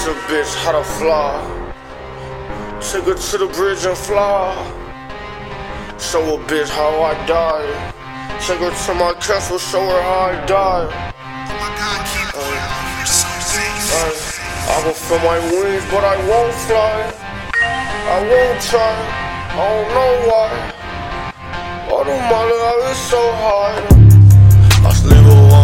a bitch how to fly. Take her to the bridge and fly. Show a bitch how I die. Take her to my castle, show her how I die. Oh my God, keep going, you're so safe. I will feel my wings, but I won't fly. I won't try, I don't know why. All the money I is so high. I sleep with